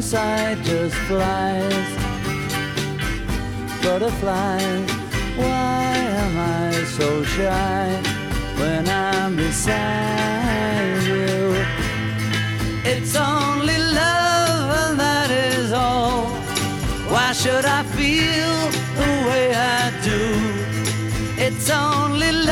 inside just flies, butterflies. Why am I so shy when I'm beside you? It's only love and that is all. Why should I feel the way I do? It's only love